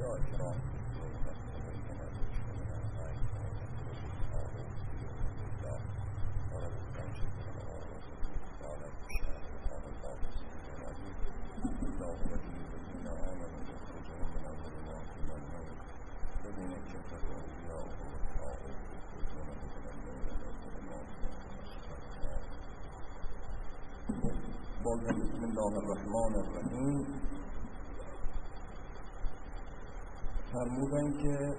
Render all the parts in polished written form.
بسم الله الرحمن الرحیم. فرمودن که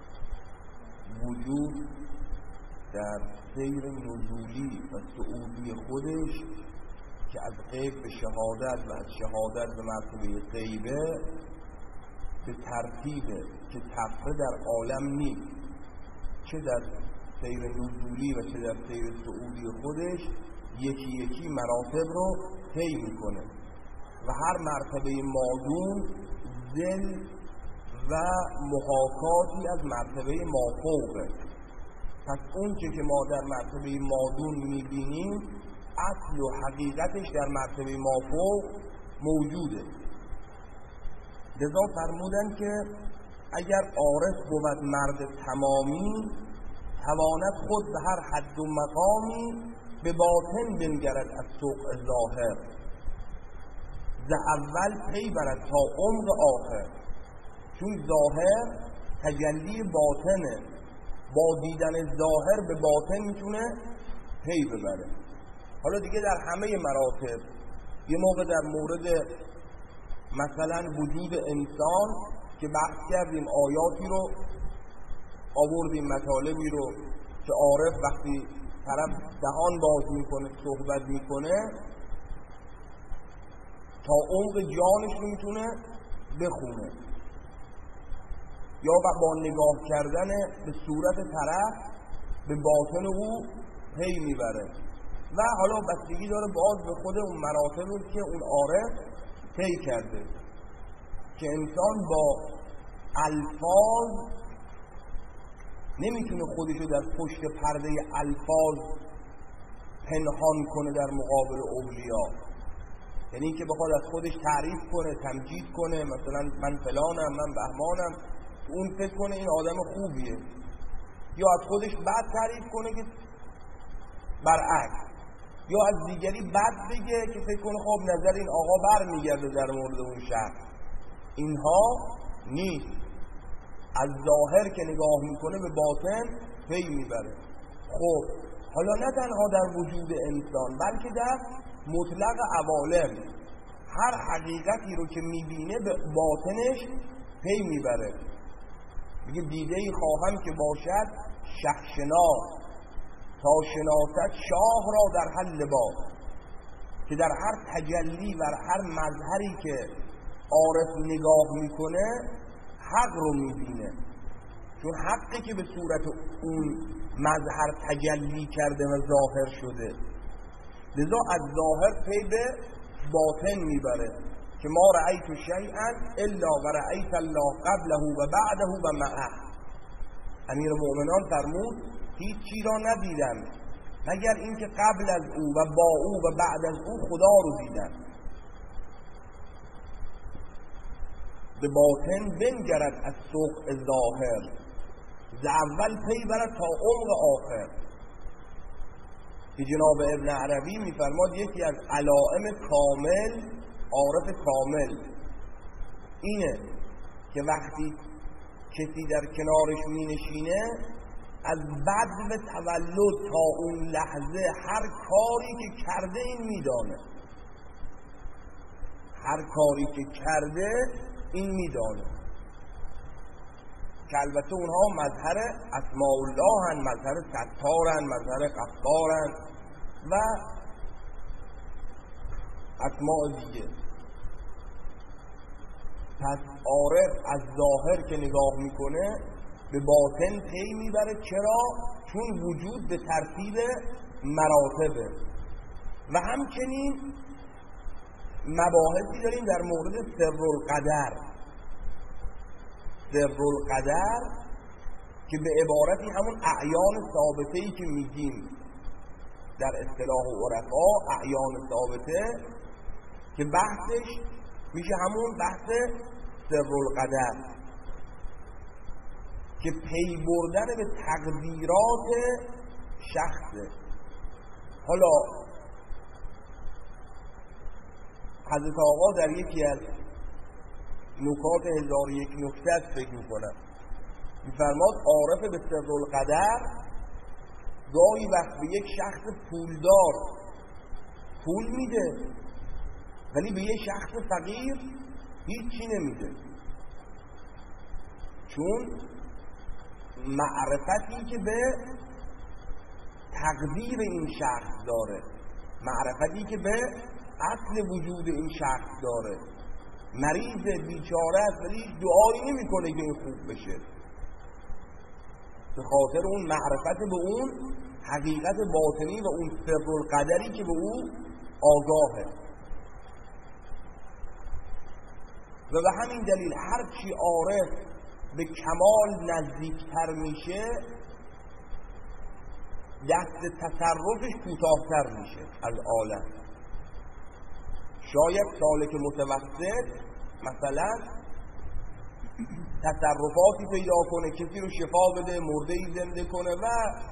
وجود در سیر نزولی و صعودی خودش که از غیب به شهادت و از شهادت به مرتبه غیبه به ترتیبه که تفره در عالم نیست، چه در سیر نزولی و چه در سیر صعودی خودش یکی یکی مراتب رو طی میکنه و هر مرتبه مادون ذل و محاکاتی از مرتبه مافوقه. پس اون که ما در مرتبه مادون میبینیم اصل و حقیقتش در مرتبه مافوق موجوده. لذا فرمودن که اگر عارف بود مرد تمامی، تواند خود به هر حد و مقامی به باطن بنگرد از سوق ظاهر، ز اول پی برد تا عمق آخر. چون ظاهر تجلی باطنه، با دیدن ظاهر به باطن میتونه پی ببره. حالا دیگه در همه مراتب، یه موقع در مورد مثلا وجود انسان که بحث کردیم، آیاتی رو آوردیم، مطالبی رو که عارف وقتی طرف دهان باز میکنه صحبت میکنه تا عمق جانش رو میتونه بخونه، یا با نگاه کردن به صورت طرف به باطن او پی میبره. و حالا بستگی داره باز به خود اون مراتبی که اون عارف طی کرده، که انسان با الفاظ نمیتونه خودشو در پشت پرده الفاظ پنهان کنه در مقابل اولیا. یعنی اینکه بخواد از خودش تعریف کنه، تمجید کنه، مثلا من فلانم، من بهمانم، اون فکر کنه این آدم خوبیه، یا از خودش بد تعریف کنه که برعکس، یا از دیگری بد بگه که فکر کنه خب نظر این آقا برمیگرده در مورد اون شخص. اینها نیست. از ظاهر که نگاه میکنه به باطن پی میبره. خب حالا نه تنها در وجود انسان بلکه در مطلق عوالم، هر حقیقتی رو که میبینه به باطنش پی میبره. میگه دیده‌ای خواهم که باشد شخص‌شناس، تا شناست شاه را در هر لباس. که در هر تجلی و هر مظهری که عارف نگاه میکنه حق رو میبینه، چون حقی که به صورت اون مظهر تجلی کرده و ظاهر شده. لذا از ظاهر پی به باطن میبره که ما رأیت شیئا الا و رأیت الله قبله و بعده و معه. امیر مومنان فرمود هیچ چیز را ندیدم مگر اینکه قبل از او و با او و بعد از او خدا رو دیدم. به باطن بنگرد از سوق ظاهر، ز اول پی برد تا عمق آخر. که جناب ابن عربی میفرماد یکی از علائم کامل، عارف کامل اینه که وقتی کسی در کنارش می نشینه از بعد به تولد تا اون لحظه هر کاری که کرده این میدانه، هر کاری که کرده این میدانه. که البته اونها مظهر اسماء الله هن، مظهر ستارن، مظهر غفارن و اسماء دیگه. پس عارف از ظاهر که نگاه میکنه به باطن پی میبره. چرا؟ چون وجود به ترتیب مراتبه. و همچنین مباحثی داریم در مورد سر القدر. سر القدر که به عبارتی همون اعیان ثابته‌ای که میگیم در اصطلاح عرفا، اعیان ثابته، که بحثش میشه همون بحث سر القدر. که پی بردن به تقدیرات شخصه. حالا حضرت آقا در یکی از نکات 1001 نکته فکر میکنم میفرماد عارف به سر القدر گاهی وقت به یک شخص پولدار پول میده ولی به یک شخص فقیر هیچی نمیده، چون معرفتی که به تقدیر این شخص داره، معرفتی که به اصل وجود این شخص داره. مریض بیچاره است ولی دعایی نمی کنه که این خوب بشه، به خاطر اون معرفت به اون حقیقت باطنی و اون سر القدری که به او آگاهه. و به همین دلیل هرچی عارف به کمال نزدیکتر میشه دست تصرفش کوتاه‌تر میشه از عالم. شاید سالک متوسط مثلا تصرفاتی پیدا کنه، کسی رو شفا بده، مرده‌ای زنده کنه و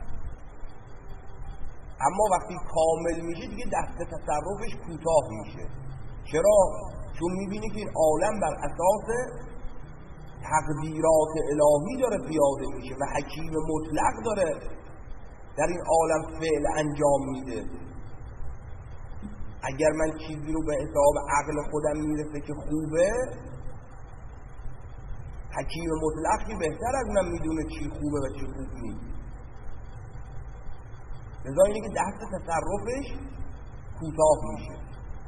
اما وقتی کامل میشه دیگه دست تصرفش کوتاه میشه. چرا؟ چون میبینی که این عالم بر اساس تقدیرات الهی داره پیاده میشه و حکیم مطلق داره در این عالم فعل انجام میده. اگر من چیزی رو به حساب عقل خودم میرسه که خوبه، حکیم مطلقی بهتر از من میدونه چی خوبه و چی خوب نیست. لذا اینه که دست تصرفش کوتاه میشه.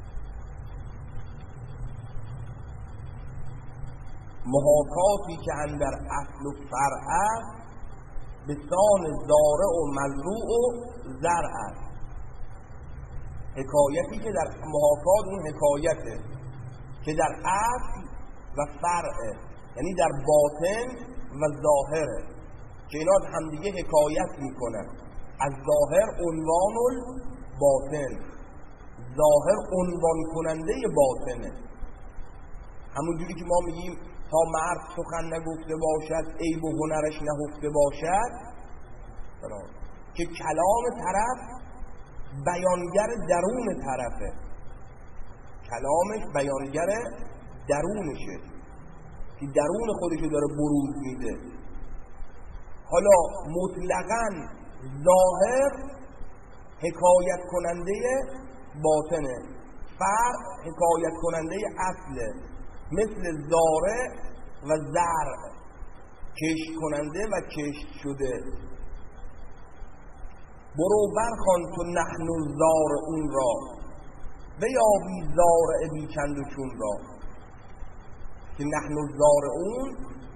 محاکاتی که اندر اصل و فرع است، به سان زارع و مزروع و زرع است. حکایتی که در محاکات اون حکایته که در اصل و فرع، یعنی در باطن و ظاهره، که اینا همدیگه حکایت میکنن. از ظاهر عنوان الباطن، ظاهر عنوان کننده باطنه. همونجوری که ما میگیم تا مرد سخن نگفته باشد عیب و هنرش نهفته باشد، که کلام طرف بیانگر درون طرفه، کلامش بیانگر درونشه که درون خودشو داره بروز میده. حالا مطلقاً ظاهر حکایت کننده باطنه، فرع حکایت کننده اصله، مثل زارع و زرع، کشت کننده و کشت شده. برو برخوان تو نحن الزارعون را، بیابی زارع بی چند و چون را. که نحن الزارعون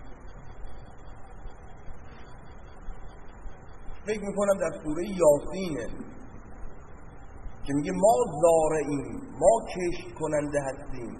فکر میکنم در سوره یاسینه که میگه ما زارعیم، ما کشت کننده هستیم.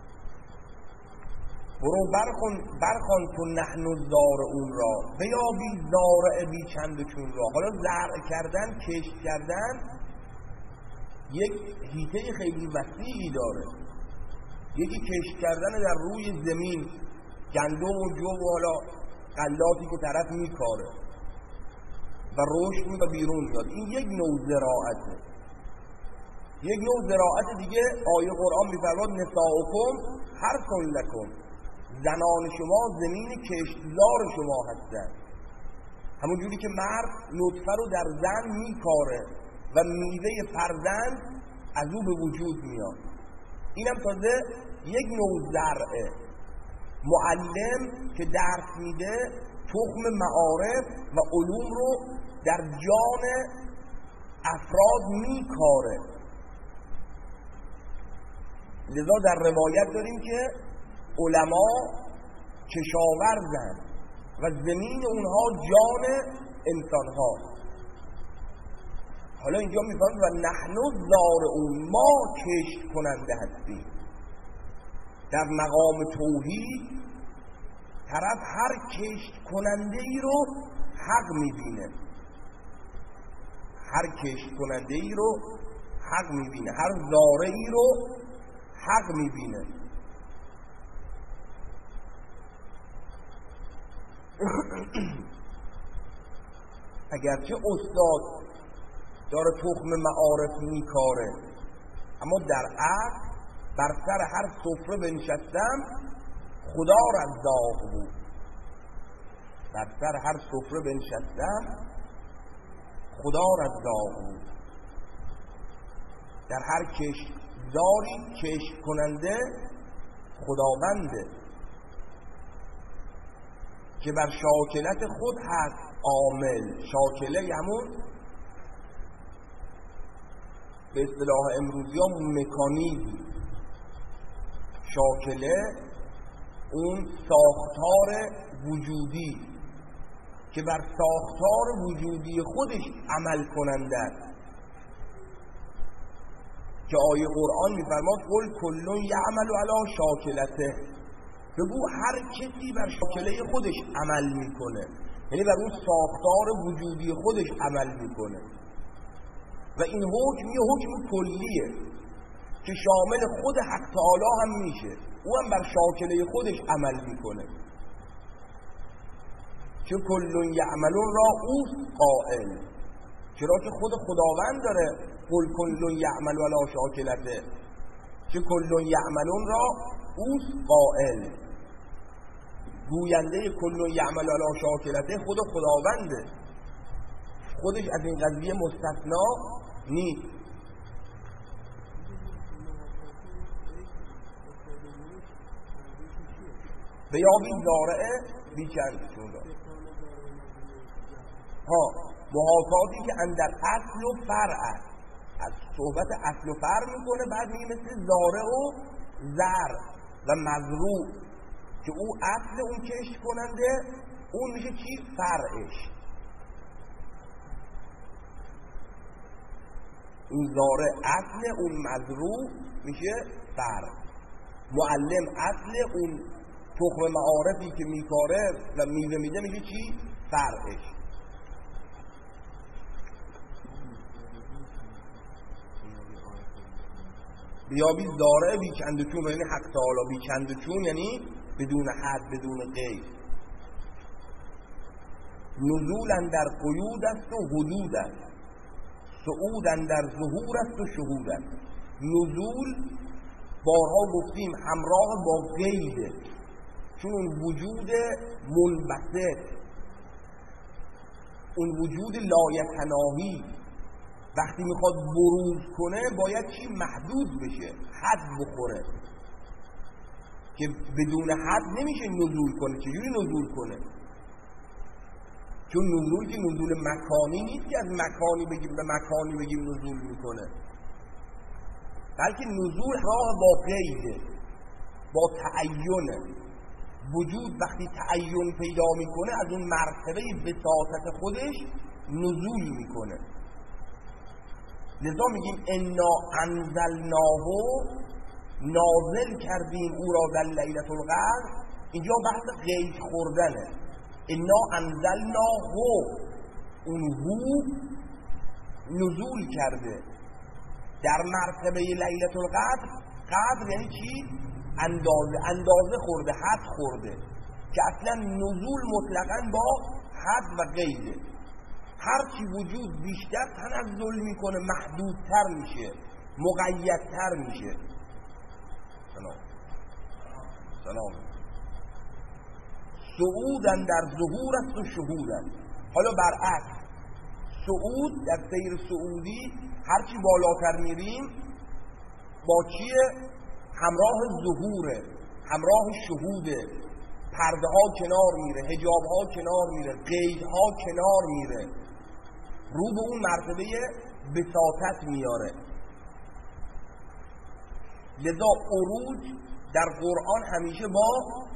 برو برخوان تو نحن الزارعون را، بیابی زارع بی چند و چون را. حالا زرع کردن، کشت کردن یک حیطه خیلی وسیعی داره. یکی کشت کردن در روی زمین، گندم و جو و حالا غلاتی که طرف میکاره و رشد و بیرون میاد، این یک نوع زراعته. یک نوع زراعت دیگه آیه قرآن میفرماد نساؤکم حرث لکم، زنان شما زمین کشتزار شما هستند. همونجوری که مرد نطفه رو در زن میکاره و میوه فرزند از او به وجود میاد، اینم تازه یک نوع زرعه. معلم که درس میده تخم معارف و علوم رو در جان افراد میکاره. لذا در روایت داریم که علما کشاورزن و زمین اونها جان انسان ها. حالا اینجا میفهمید و نحن الزارعون، ما کشت کننده هستیم. در مقام توحید طرف هر کشت کننده ای رو حق میبینه، هر کشت کننده ای رو حق میبینه، هر زارعی رو حق میبینه. اگرچه استاد داره تخم معارف میکاره، اما در اصل بر سر هر سفره بنشستم خدا رزاق بود. بر سر هر سفره بنشستم خدا رزاق بود. در هر کشتزاری کشت کننده خداونده که بر شاکلت خود هست عامل. شاکله همون به اصطلاح امروزی ها مکانیزم. شاکله اون ساختار وجودی که بر ساختار وجودی خودش عمل کننده است، که آیه قرآن می‌فرماد قل کل یعمل علی شاکلته. بگو هر کسی بر شاکله خودش عمل میکنه، یعنی بر اون ساختار وجودی خودش عمل میکنه. و این حکم یه حکم کلیه که شامل خود حق تعالی هم میشه. او هم بر شاکله خودش عمل میکنه، چه کل یعملون را اوست قائل. چرا که خود خداوند داره قل کل یعمل علی شاکلته، چه کل یعملون را اوست قائل. گوینده کل یعمل علی شاکلته خود خداونده، خودش از این قضیه مستثنا نیست. به یابی زارعه بیچند چون را محاساتی که اندر اصل و فرع است. از صحبت اصل و فرع میکنه، بعد میگه مثل زارع و زر و مزروع که او اصل اون کشت کننده، اون میشه چی؟ فرعش. اون زارع اصل، اون مزروع میشه فرع. معلم اصل، اون تخم معارفی که میکاره و میوه میده میشه چی؟ فرعش. بیابی زارع بیچند و چون، یعنی حق تعالی بیچند و چون یعنی بدون حد، بدون قید. نزول اندر قیود است و حدود است، صعود اندر ظهور است و شهود است. نزول بارها گفتیم همراه با قیده، چون اون وجود منبسط، اون وجود لایتناهی وقتی میخواد بروز کنه باید چی؟ محدود بشه، حد بخوره، که بدون حد نمیشه نزول کنه. چجوری نزول کنه؟ چون نزول که نزول مکانی نیست که از مکانی بگیم به مکانی بگیم نزول میکنه، بلکه نزول راه با قیده، با تعین. وجود وقتی تعین پیدا میکنه از اون مرتبه بساطت خودش نزول میکنه. لذا میگیم انا انزلناه، نازل کردیم او را در لیلة القدر. اینجا بحث قید خوردنه. انا انزلناه، اون هو نزول کرده در مرتبه لیلة القدر. قدر یعنی چی؟ اندازه خورده، حد خورده، که اصلا نزول مطلقاً با حد و قیده. هرچی وجود بیشتر تنزل میکنه محدودتر میشه، مقیدتر میشه. سلام. صعود اندر ظهور است و شهود است. حالا برعکس، صعود در سیر صعودی هرچی بالاتر میریم با چیه؟ همراه ظهوره، همراه شهوده. پرده ها کنار میره، حجاب ها کنار میره، قید ها کنار میره، رو به اون مرتبه بساطت میاره. لذا عروج در قرآن همیشه با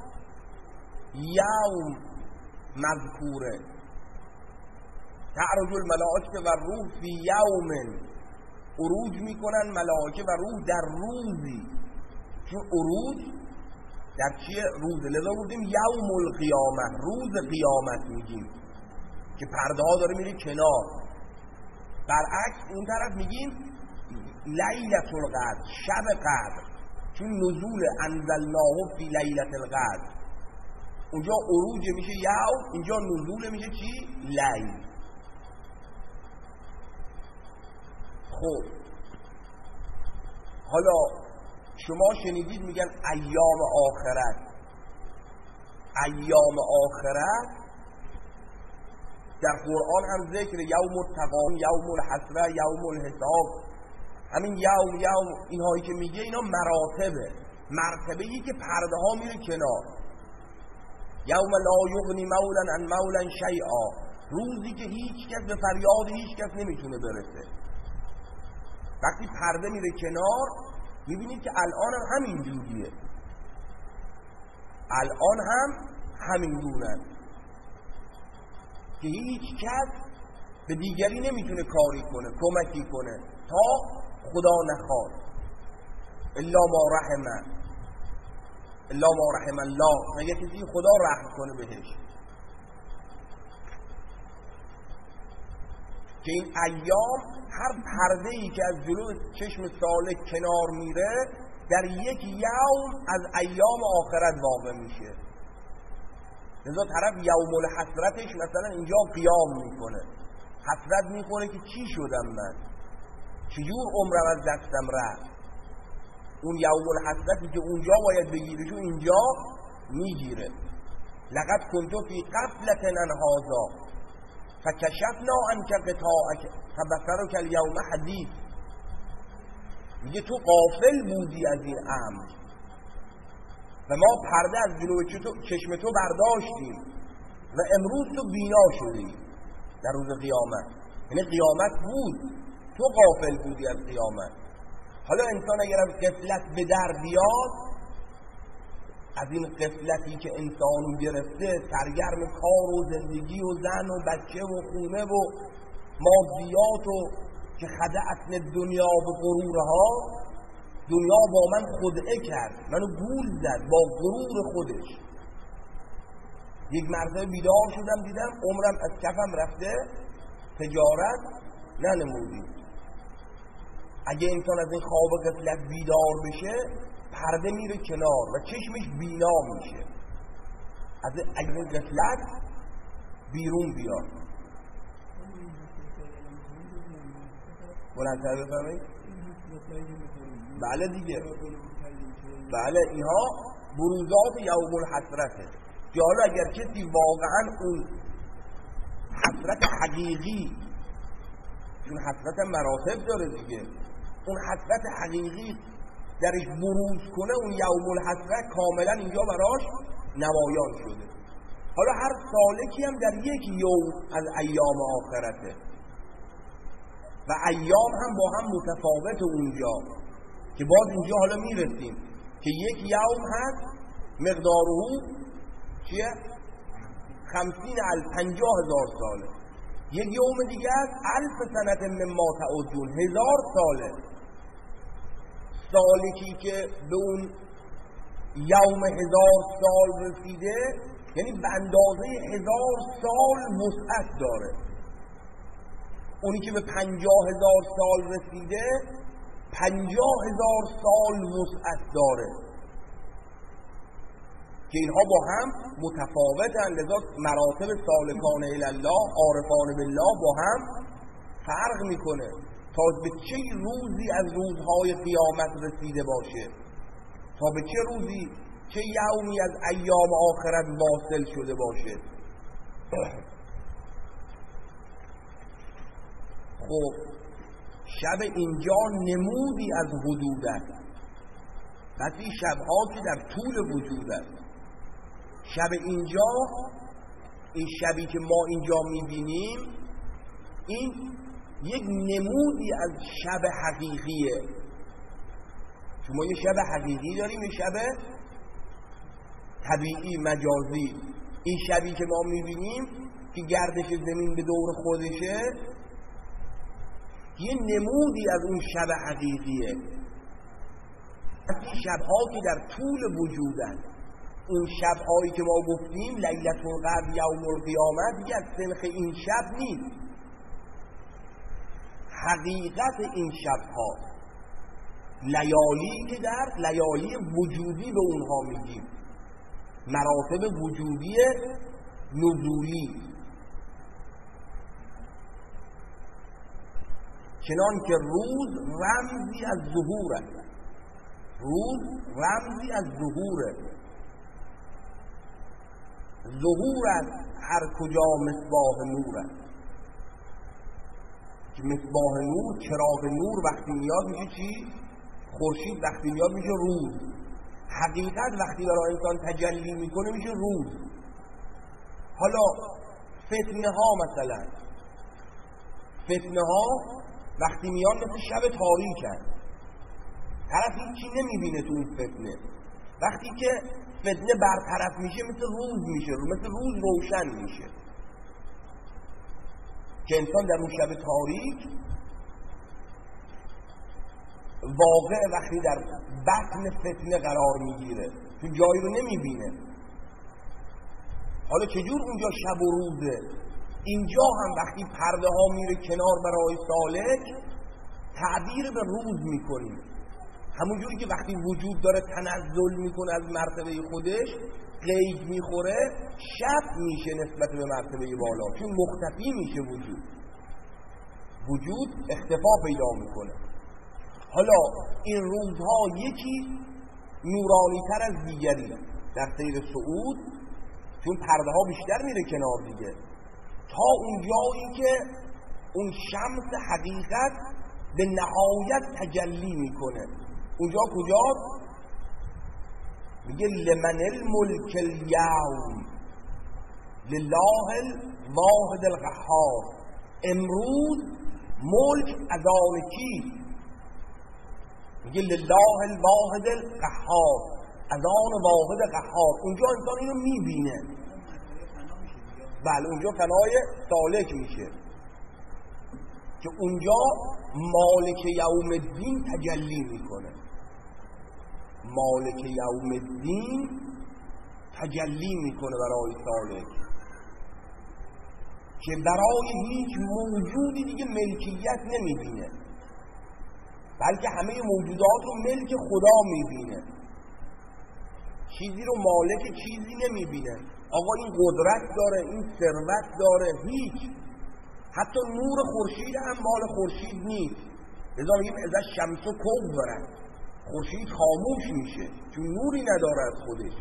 یوم مذکوره. تعرج الملائکه و روح فی یوم، عروج میکنن ملائکه و روح در روزی. چون عروج در چیه؟ روزه. لذا بودیم یوم القیامه، روز قیامت میگیم که پرده ها داره میره کنار. برعکس اون طرف میگیم لیلة القدر، شب قدر، چون نزول انزلناه فی لیلة القدر. اونجا عروج میشه یوم، اینجا نزول میشه چی؟ لیل. خب حالا شما شنیدید میگن ایام آخرت. ایام آخرت در قرآن هم ذکر یوم التغابن، یوم الحسرة، یوم الحساب. همین یوم اینهایی که میگه اینا مراتبه، مرتبه‌ای که پرده ها میره کنار. یوم لا یغنی مولا عن مولا شیئا، روزی که هیچ کس به فریاد هیچ کس نمیتونه برسه. وقتی پرده میره کنار میبینید که الان هم همین جوریه، الان هم همین گونه که هیچ کس به دیگری نمیتونه کاری کنه، کمکی کنه تا خدا نخواد. الا ما رحم الله، مگه کسی خدا رحم کنه بهش. که این ایام هر پرده‌ای که از جلو چشم سالک کنار میره در یک یوم از ایام آخرت واقع میشه. لذا طرف یوم الحسرتش مثلا اینجا قیام میکنه، حسرت میکنه که چی شدم من، چجور عمرم از دستم رفت. اون یوم الحسرتی که اونجا باید بگیرشو اینجا میگیره. لقد کنتو فی غفلة عن هذا فکشفنا عنک غطاءک فبصرک الیوم حدید. میگه تو غافل بودی از این امر و ما پرده از جلو چشم تو برداشتیم و امروز تو بینا شدی در روز قیامت. یعنی قیامت بود، تو غافل بودی از قیامت. حالا انسان اگر از غفلت به در بیاد، از این غفلتی که انسانو گرفته، سرگرم کار و زندگی و زن و بچه و خونه و مادیات و که خدعت دنیا به غرورها، دنیا با من خدعه کرد، منو گول زد با غرور خودش. یک مرتبه بیدار شدم دیدم عمرم از کفم رفته، تجارت ننمودیم. اگه انسان از این خواب غفلت بیدار بشه پرده میره کنار و چشمش بینا میشه، از این غفلت بیرون بیاد. بلندتر بفرمایید. بله دیگه، بله اینها بروزات یوم الحسرته. که حالا اگر کسی واقعا اون حسرت حقیقی، چون حسرت مراتب داره دیگه، اون حسرت حقیقی درش بروز کنه، اون یوم الحسرت کاملا اینجا براش نمایان شده. حالا هر سالکی هم در یک یوم از ایام آخرته و ایام هم با هم متفاوت اونجا، که باز اینجا حالا میرسیم که یک یوم هست مقداره چیه؟ 50,000 ساله. یک یوم دیگه است 1000 سنة مما تعدون، 1000 ساله. سالکی که به اون یوم 1000 سال رسیده یعنی به اندازه 1000 سال وسعت داره. اونی که به 50,000 سال رسیده 50,000 سال وسعت داره، که اینها با هم متفاوتن. لذا مراتب سالکان الله، عارفان بالله با هم فرق میکنه تا به چه روزی از روزهای قیامت رسیده باشه، تا به چه روزی، چه یومی از ایام آخرت واصل شده باشه. خب شب اینجا نمودی از حدود است، بسی شبها که در طول وجود است. شب اینجا، این شبی که ما اینجا میبینیم، این یک نمودی از شب حقیقیه. چون ما یه شب حقیقی داریم، یه شب طبیعی مجازی. این شبی که ما میبینیم که گردش زمین به دور خودشه، یه نمودی از اون شب حقیقیه. از این شبها که در طول وجودن، اون شبهایی که ما گفتیم لیلة القدر، یوم القیامت، دیگه از سنخ این شب نیست. حقیقت این شبها لیالی که در لیالی وجودی به اونها میگیم، مراتب وجودی نزولی. چنان که روز رمزی از ظهور است. روز رمزی از ظهوره. ظهور است هر کجا مصباح نور است. که مصباح نور، چراغ نور وقتی میاد میشه چی؟ خورشید. وقتی میاد میشه روز. حقیقت وقتی برای انسان تجلی میکنه میشه روز. حالا فتنه ها، مثلا فتنه ها وقتی میان مثل شب تاریک هست، طرف هیچی نمیبینه تو اون فتنه. وقتی که فتنه برطرف میشه مثل روز میشه، مثل روز روشن میشه. که انسان در اون شب تاریک واقع وقتی در بطن فتنه قرار میگیره تو جایی رو نمیبینه. حالا چجور اونجا شب و روزه؟ اینجا هم وقتی پرده ها میره کنار برای سالک تعبیر به روز میکنیم. همونجوری که وقتی وجود داره تنزل میکنه از مرتبه خودش، قید میخوره، شب میشه نسبت به مرتبه بالا، چون مختفی میشه وجود اختفا پیدا میکنه. حالا این روزها یکی نورانی تر از دیگری در سیر صعود، چون پرده ها بیشتر میره کنار دیگه، تا اونجایی که اون شمس حقیقت به نهایت تجلی میکنه. اونجا کجاست؟ میگه لمن الملک الیوم لله الواحد القهار. امروز ملک از آن کی؟ میگه لله الواحد القهار، از آن واحد قهار. اونجا انسان اینو میبینه. بله، اونجا فنای سالک میشه که اونجا مالک یوم الدین تجلی میکنه. مالک یوم الدین تجلی میکنه برای سالک که برای هیچ موجودی دیگه ملکیت نمیبینه، بلکه همه موجودات رو ملک خدا میبینه. چیزی رو مالک چیزی نمیبینه. آقا این قدرت داره، این ثروت داره، هیچ. حتی نور خورشید هم مال خورشید نیست. لذا میگیم ازش شمس و کوثر، خورشید خاموش میشه چون نوری نداره از خودش.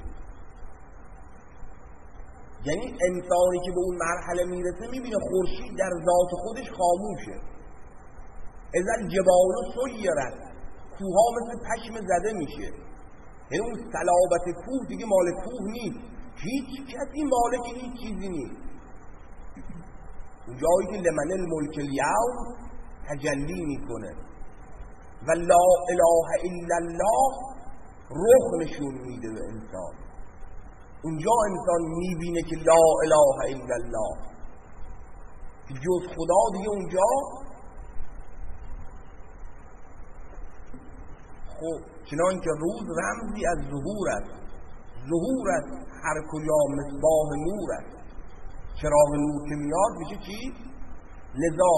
یعنی انسانی که به اون مرحله میرسه میبینه خورشید در ذات خودش خاموشه. ازل جبال سیرت، کوها مثل پشم زده میشه. یعنی اون صلابت کوه دیگه مال کوه نیست، هیچ کسی مالک هیچ چیزی نیست. اونجایی که لمن الملک الیوم تجلی میکنه و لا اله الا الله رخ نشون میده به انسان. اونجا انسان میبینه که لا اله الا الله، جز خدا دیگه اونجا. خب چنان که روز رمزی از ظهور است، ظهور است هر کجا مصباح نور است. چراغ نور که میاد میشه چی؟ لذا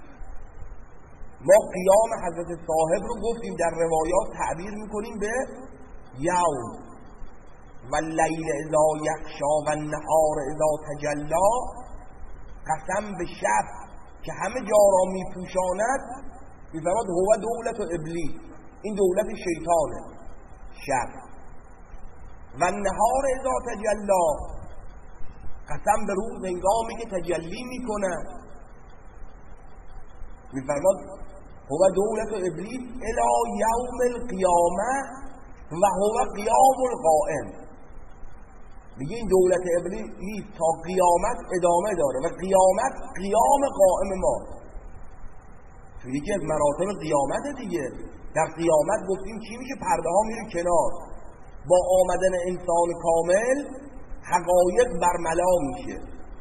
ما قیام حضرت صاحب رو گفتیم در روایات تعبیر میکنیم به یوم و لیل اذا یغشا و النهار اذا تجلا. قسم به شب که همه جا را میپوشاند، میفرماد هو دولت ابلیس، این دولت شیطانه شب. و النهار اذا تجلا، قسم به روز هنگامی که تجلی میکنه، میفرماد هو دولت ابلیس الی یوم القیامه و هو قیام القائم. میگه این دولت ابلیس تا قیامت ادامه داره و قیامت قیام قائم ما. چون یکی از مراتب قیامت دیگه. در قیامت گفتیم چی میشه؟ پرده ها میره کنار، با آمدن انسان کامل حقایق برملا میشه،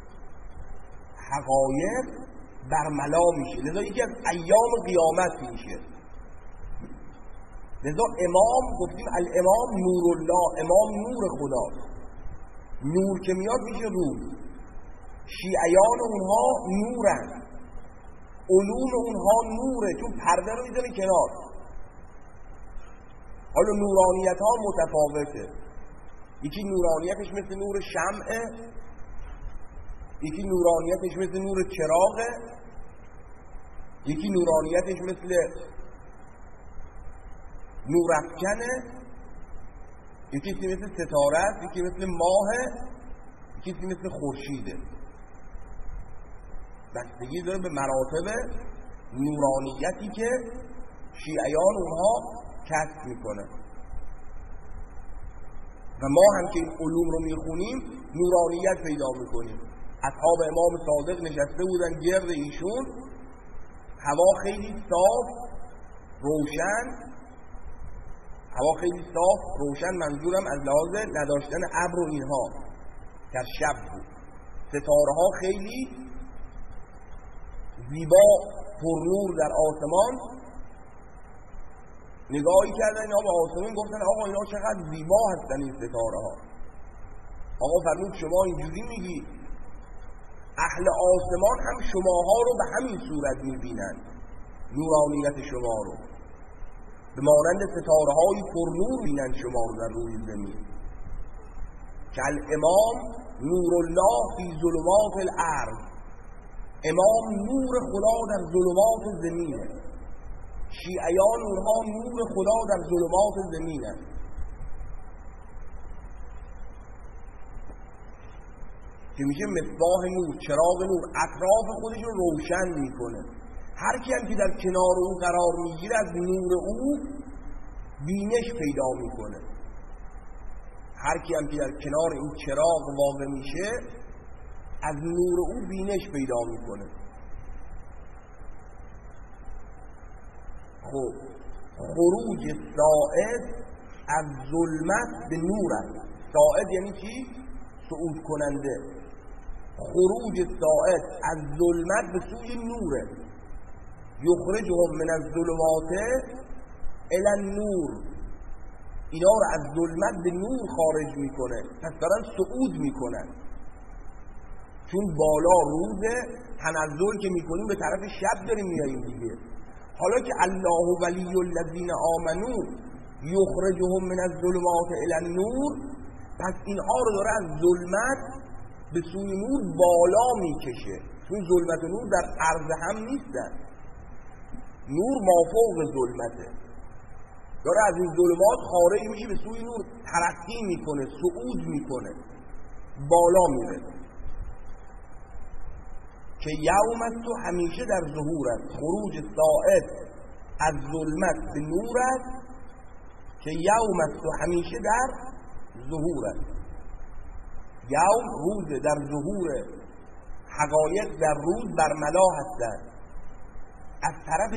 حقایق برملا میشه. لذا یکی از ایام قیامت میشه. لذا امام گفتیم الامام نور الله، امام نور خدا. نور که میاد میشه روز. شیعیان اونها نورن، علوم اونها نوره، چون پرده رو میذاره کنار. حالا نورانیت ها متفاوته. یکی نورانیتش مثل نور شمعه، یکی نورانیتش مثل نور چراغه، یکی نورانیتش مثل نورافکنه، یکی مثل ستاره است، یکی مثل ماهه، یکی مثل خورشیده. بستگی داره به مراتب نورانیتی که شیعیان اونها کسب میکنه. و ما هم که این علوم رو میخونیم نورانیت پیدا میکنیم. اصحاب امام صادق نشسته بودن گرد ایشون، هوا خیلی صاف روشن، هوا خیلی صاف روشن، منظورم از لحاظ نداشتن ابر و اینها، در شب بود. ستاره ها خیلی زیبا پرنور در آسمان. نگاهی کردن اینا به آسمان، گفتن آقا اینا چقدر زیبا هستن این ستاره ها. آقا فرمود شما اینجوری میگی، اهل آسمان هم شماها رو به همین صورت میبینن، نورانیت شما رو به مانند ستاره های پرنور بینن شما رو در روی زمین. که الامام نور الله فی ظلمات الارض، امام نور خدا در ظلمات زمینه. شیعیان اونها نور خدا در ظلمات زمینه. که میشه مصباح نور، چراغ نور، اطراف خودش رو روشن میکنه. هر کی هم که در کنار او قرار میگیره از نور او بینش پیدا میکنه. هر کی هم که در کنار این چراغ واقع میشه از نور او بینش پیدا میکنه. خب خروج ساعد از ظلمت به نور است. ساعد یعنی چی؟ صعود کننده. خروج ساعد از ظلمت به سوی نوره. یخرجهم من الظلمات الی النور، اینا رو از ظلمت به نور خارج میکنه. پس دارن صعود میکنن، چون بالا روزه، تنزل که میکنیم به طرف شب داریم میاییم دیگه. حالا که الله ولی الذین آمنو یخرجهم من الظلمات الی النور، پس اینها رو داره از ظلمت به سوی نور بالا میکشه، چون ظلمت و نور در عرض هم نیستن. نور مافوق ظلمته، داره از این ظلمات خارج میشه به سوی نور، ترقی میکنه، صعود میکنه، بالا میره. که یوم است و همیشه در ظهور است. خروج ساعد از ظلمت به نور است که یوم است و همیشه در ظهور است. یوم روز، در ظهور، حقایق در روز برملا هستند. از طرف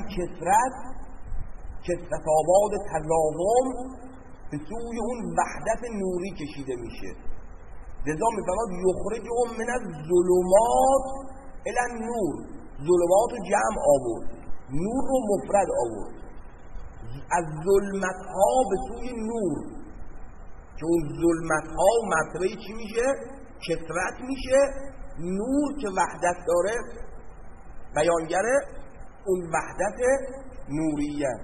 کثرت آباد تلاوم به سوی اون وحدت نوری کشیده میشه. لذا میفرماد یخرجهم من الظلمات الی النور، ظلمات رو جمع آورد، نور رو مفرد آورد. از ظلمت ها به سوی نور، که اون ظلمت ها و مرتبه چی میشه؟ کثرت میشه. نور که وحدت داره بیانگره اون وحدت نوریه،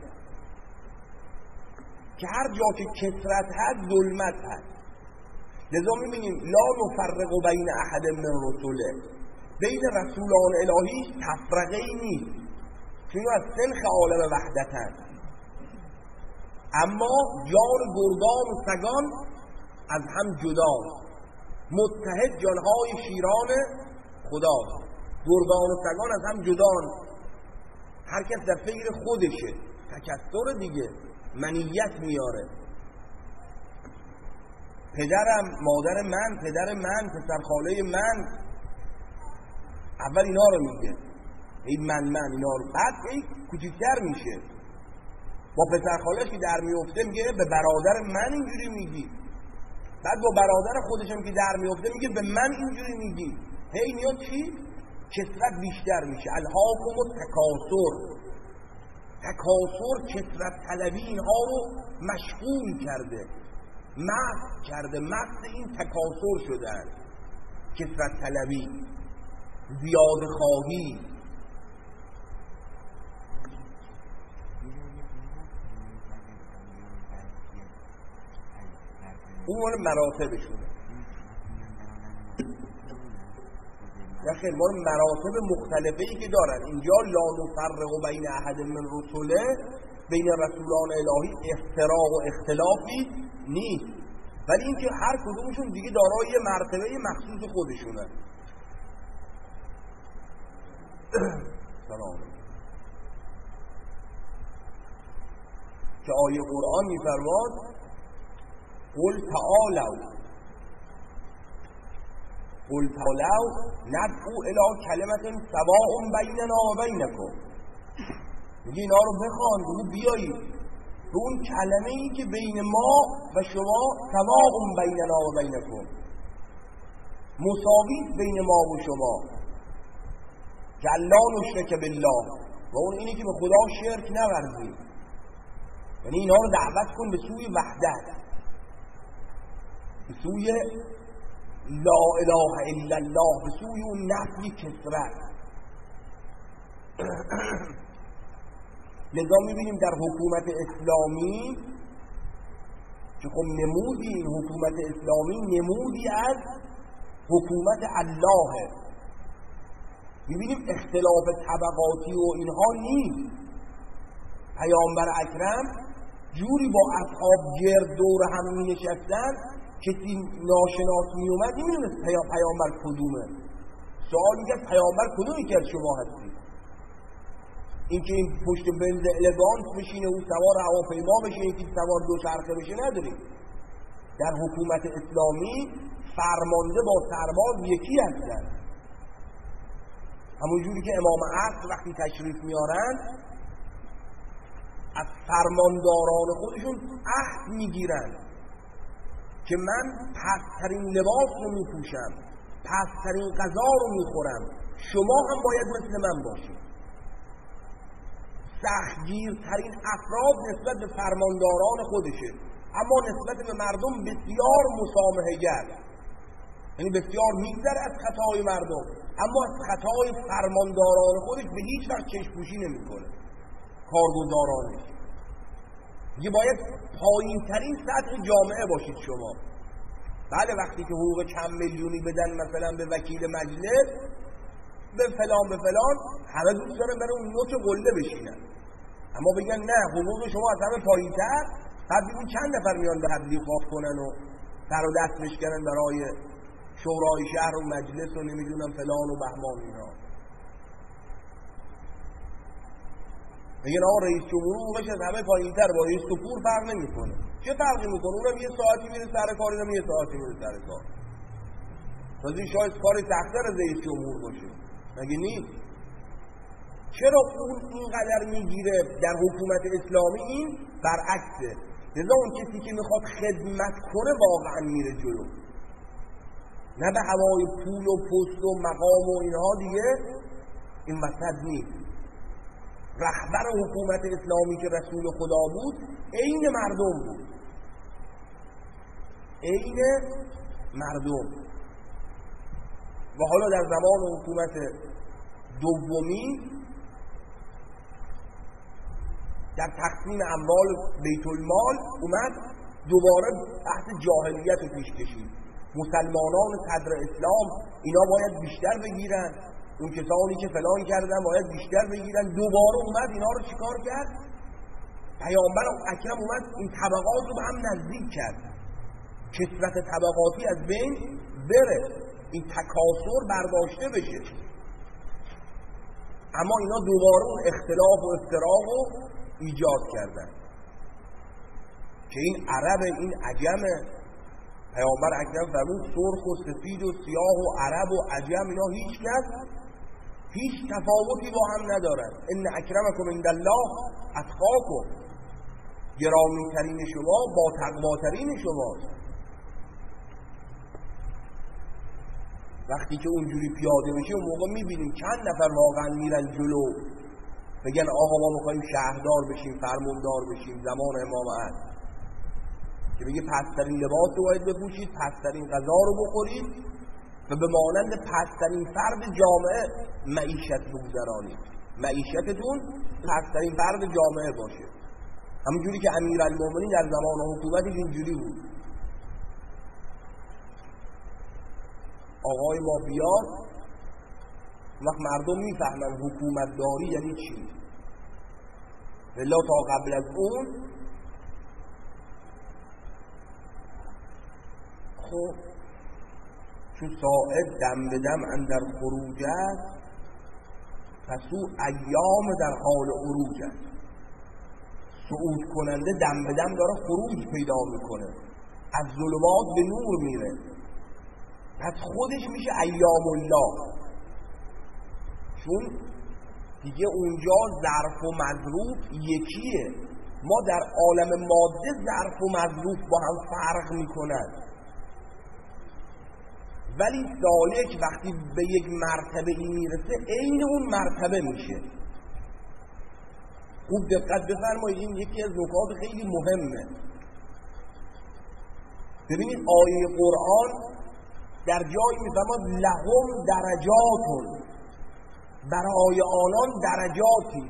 که هر جا که کثرت هست ظلمت هست. لذا میبینیم لا نفرق بین احد من رسوله، بین رسولان الهی تفرقه ای نیست، چون از سنخ عالم وحدتن. اما جان گردان و سگان از هم جدا، متحد جانهای شیران خدا. گردان و سگان از هم جدان، هر کس در فکر خودشه، تکثر دیگه، منیت میاره. پدرم، مادر من، پدر من، پسر خاله من، اول اینا رو میگه، این من اینا رو، بعد این کوچکتر میشه، با پسر خالهش که در میفته میگه به برادر من اینجوری میگی، بعد با برادر خودشم که در میفته میگه به من اینجوری میگی. هی میاد چی؟ کثرت بیشتر میشه. الهاکم التکاثر، تکاثر، کثرت طلبی اینها رو مشغول کرده، مست کرده، مست این تکاثر شدن. کثرت طلبی، زیاده خواهی. اون مال مراتبشونه. نخیر، ما مراتب مختلفی که دارن اینجا لا نفرق بین احد من رسوله، بین رسولان الهی افتراق و اختلافی نیست، ولی اینکه هر کدومشون دیگه دارای یه مرتبه مخصوص خودشونه. سلام. که آیه قرآن می‌فرماد قل تعالوا ندعو الی کلمة سواء بیننا و بینکم. میگه اینا رو بخوان، بگو بیایید به اون کلمه ای که بین ما و شما سواء بیننا و بینکم، مساوی بین ما و شما، که لا نشرک بالله، و اون اینه که به خدا شرک نورزیم. یعنی اینا رو دعوت کن به سوی وحدت، به سوی لا اله الا الله، به سوی اون نفی کثرت. لذا میبینیم در حکومت اسلامی که خب نمودی، این حکومت اسلامی نمودی از حکومت اللهه، میبینیم اختلاف طبقاتی و اینها نیست. پیامبر اکرم جوری با اصحاب گرد دور هم می نشستن کسی ناشناس می اومد نمیدونست پیامبر کدومه. سوال میکرد پیامبر کدومی که از شما هستی؟ اینکه این پشت بنز الگانس بشینه او سوار هواپیما بشه یکی سوار دوچرخه بشه نداریم. در حکومت اسلامی فرمانده با سرباز یکی هستن. همون جوری که امام عصر وقتی تشریف میارن از فرمانداران خودشون عهد میگیرن که من پسترین لباس رو میپوشم، پسترین غذا رو میخورم، شما هم باید مثل من باشید. سختگیرترین افراد نسبت به فرمانداران خودشه، اما نسبت به مردم بسیار مسامحه‌گر، یعنی بسیار میگذره از خطای مردم، اما از خطای فرمانداران خودش به هیچ وقت چشم‌پوشی نمیکنه. کارگزارانش یه باید پایین ترین سطح جامعه باشید شما. بله وقتی که حقوق چند میلیونی بدن مثلا به وکیل مجلس، به فلان همه دوست دارن برای اون نوت قله بشینن، اما بگن نه حقوق شما از همه پایین تر، بعد ببین چند نفر میان به تبلیغات کنن و سر و دست بشکنن برای شورای شهر و مجلس و نمیدونم فلان و بهمان اینا. میگن آقا رئیس جمهور حقوقش از همه پایین‌تر، با رئیس توپور فرق نمیکنه. چه فرقی میکنه؟ اونم یه ساعتی میره سر کار، اینم یه ساعتی میره سر کار. تازه شاید کار سخت‌تر از رئیس جمهور باشه، مگه نیست؟ چرا اون اینقدر میگیره؟ در حکومت اسلامی این برعکسه. لذا اون کسی که میخواد خدمت کنه واقعا میره جلو، نه به هوای پول و پست و مقام و اینها دیگه این وسط نیست. رهبر حکومت اسلامی که رسول خدا بود عین مردم بود، عین مردم. و حالا در زمان حکومت دومی در تقسیم اموال بیت المال اومد دوباره بحث جاهلیت رو پیش کشید. مسلمانان صدر اسلام اینا باید بیشتر بگیرن، اون کسانی که فلان کردن باید بیشتر بگیرن. دوباره اومد اینا رو چیکار کرد؟ پیامبر اکرم اومد این طبقات رو به هم نزدیک کرد، کثرت طبقاتی از بین بره، این تکاثر برداشته بشه. اما اینا دوباره اون اختلاف و افتراق رو ایجاد کردن که این عرب این عجم. پیامبر اکرم فرمود سرخ و سفید و سیاه و عرب و عجم اینا هیچ تفاوتی با هم ندارن. ان اکرمکم عند الله اتقاکم، گرامی ترین شما با تقواترین شماست. وقتی که اونجوری پیاده میشه اون موقع میبینیم چند نفر واقعا میرن جلو بگن آقا ما میخوایم شهردار بشیم، فرماندار بشیم. زمان امام عصر که بگه پسترین لباس رو باید بپوشید، پسترین غذا رو بخورید و به مانند پسترین فرد جامعه معیشت بگذرانید، معیشتتون پسترین فرد جامعه باشه. همونجوری که امیرالمومنین در زمان حکومتش اینجوری بود. آقای ما بیاد وقت مردم میفهمن حکومتداری یعنی چی. ولی تا قبل از اون خب چون ساعد دم به دم اندر خروج است، پس او ایام در حال عروج است. صعود کننده دم به دم داره خروج پیدا میکنه، از ظلمات به نور میره، پس خودش میشه ایام الله. چون دیگه اونجا ظرف و مظروف یکیه. ما در عالم ماده ظرف و مظروف با هم فرق میکنن، ولی سالک وقتی به یک مرتبه ای میرسه عین اون مرتبه میشه. خوب دقت بفرمایید، این یکی از نکات خیلی مهمه. ببینید آیه قرآن در جایی میفرماد لهم درجاتون، برای آنان درجاتی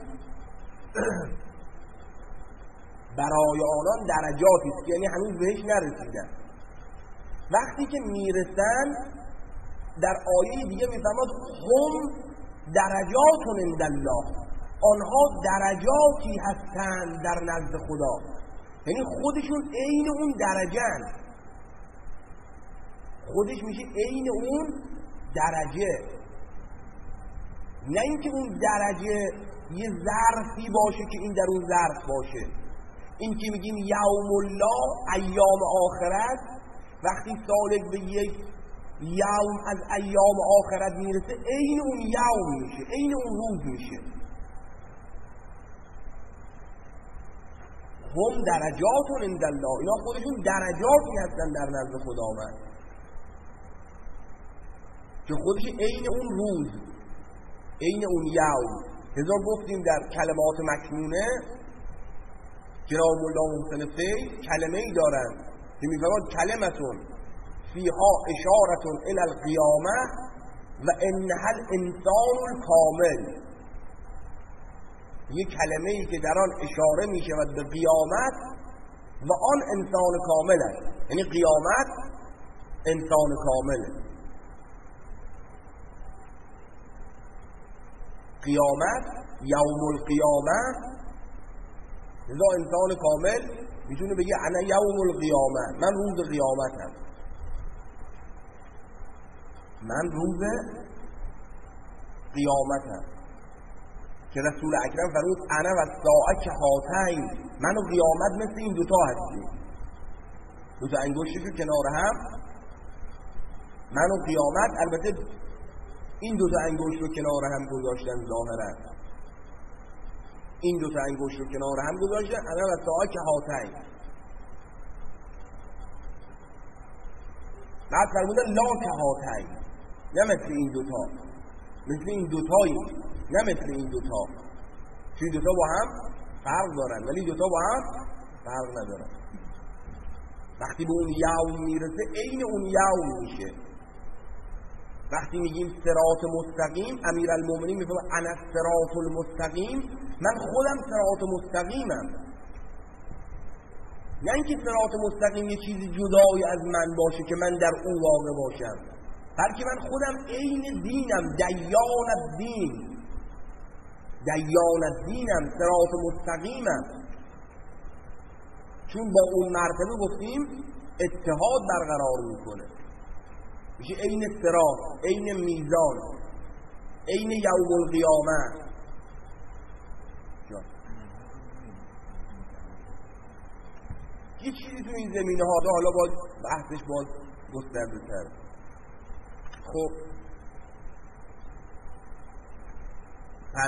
برای آنان درجاتی، یعنی هنوز بهش نرسیدن. وقتی که میرسن در آیه دیگه میفرماد هم درجاتون عند الله، آنها درجاتی هستند در نزد خدا، یعنی خودشون عین اون درجه‌اند، خودش میشه عین اون درجه. نه اینکه اون درجه یه ظرفی باشه که این در اون ظرف باشه. این که میگیم یوم الله، ایام آخرت، وقتی سالک به یک یوم از ایام آخرت میرسه عین اون یوم میشه، عین اون روز میشه. هم درجاتون عند الله، اینا خودشون درجاتی هستن در نزد خداوند که خودش عین اون روز، عین اون یوم. لذا گفتیم در کلمات مکنونه جناب مولا محسن فیض کلمه ای دارن که میفرماد کلمتون فیها اشارتون الی القیامه و انها الانسان الکامل. یک کلمه ای که در آن اشاره می شود به قیامت و آن انسان کامل است، یعنی قیامت انسان کامل. قیامت یوم القیامه، لذا انسان کامل میتونه بگه انا یوم القیامه، من روز قیامتم، من روز قیامتم. که رسول اکرم فرمود انا و ساعه که هاتین، من و قیامت مثل این دوتا هستیم، دوتا انگشتشو کنار هم، من و قیامت. البته این دوتا انگشت رو کنار هم گذاشتن ظاهرا، این دوتا انگشت رو کنار هم گذاشتن، انا و ساعه که هاتین. بعد فرمودن لا که هاتین، نه مثل این دوتا، مثل این دوتایی، نه مثل این دوتا، چون دوتا با هم فرق دارن ولی دوتا با هم فرق ندارن. وقتی به اون یوم میرسه عین اون یوم میشه. وقتی میگیم صراط مستقیم، امیرالمومنین میگه انا الصراط المستقیم، من خودم صراط مستقیمم. نه اینکه صراط مستقیم یه چیزی جدایی از من باشه که من در اون واقع باشم، بلکه من خودم عین دینم، دیان الدین، دیان الدینم، صراط مستقیمم. چون با اون مرتبه گفتیم اتحاد برقرار میکنه، میشه عین صراط، عین میزان، عین یوم القیامه. یه چیزی تو این زمینه ها دا حالا باید بحثش باز گسترده تر. خب پس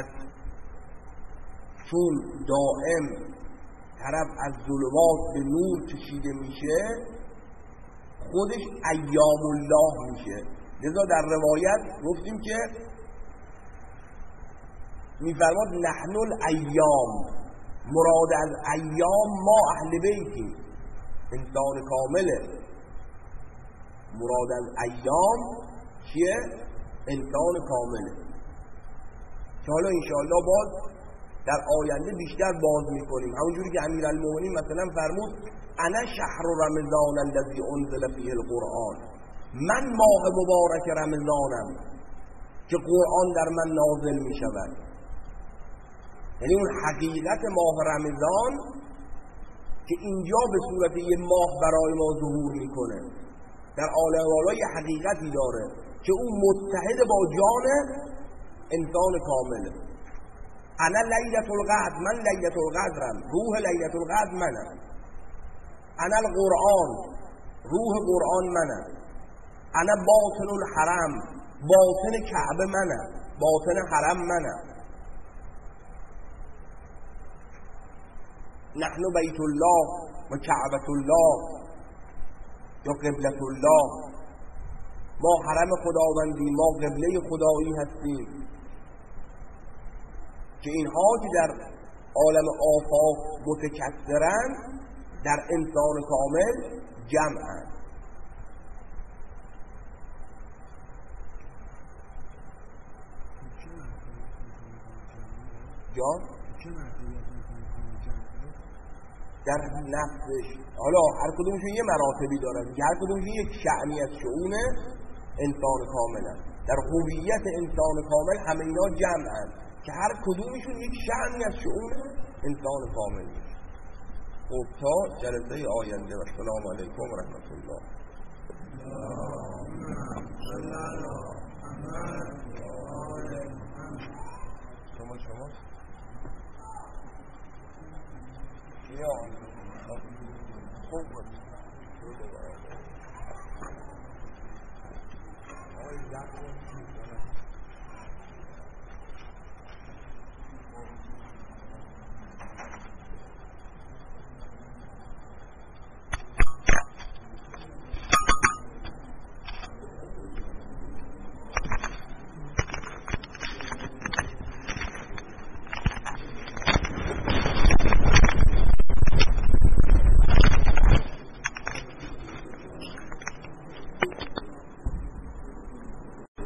چون دائم طرف از ظلمات به نور کشیده میشه خودش ایام الله میشه. لذا در روایت گفتیم که میفرماد نحن الایام، مراد از ایام ما اهل بیتی، انسان کامله. مراد از ایام چیه؟ انسان کامله، که حالا انشاءالله باز در آینده بیشتر باز میکنیم. همونجوری که امیرالمومنین مثلا فرمود انا شهر رمضان الذی انزل فیه القرآن، من ماه مبارک رمضانم. که قرآن در من نازل می شود. یعنی اون حقیقت ماه رمضان که اینجا به صورت یه ماه برای ما ظهور میکنه، در عالم والا یه حقیقتی داره که اون متحد با جان انسان کامله. انا لیلة القدر، من لیلة القدرم، روح لیلة القدر منم. انا القرآن، روح قرآن منم. انا باطن الحرم، باطن کعبه منم، باطن حرم منم. نحن بیت الله و کعبة الله یا قبلة الله، ما حرم خداوندی، ما قبله خدایی هستیم. که اینها که در عالم آفاق متکثرند در انسان کامل جمعند. جان در نفسش، حالا هر کدومشون یه مراتبی دارن که هر کدومشون یک شأنی از شؤون انسان کامل هست. در هویت انسان کامل همه اینا جمعند که هر کدومشون یک شأنی از شؤون انسان کامل میشه. خب تا جلسه آینده و السلام علیکم و رحمت الله. شما خوب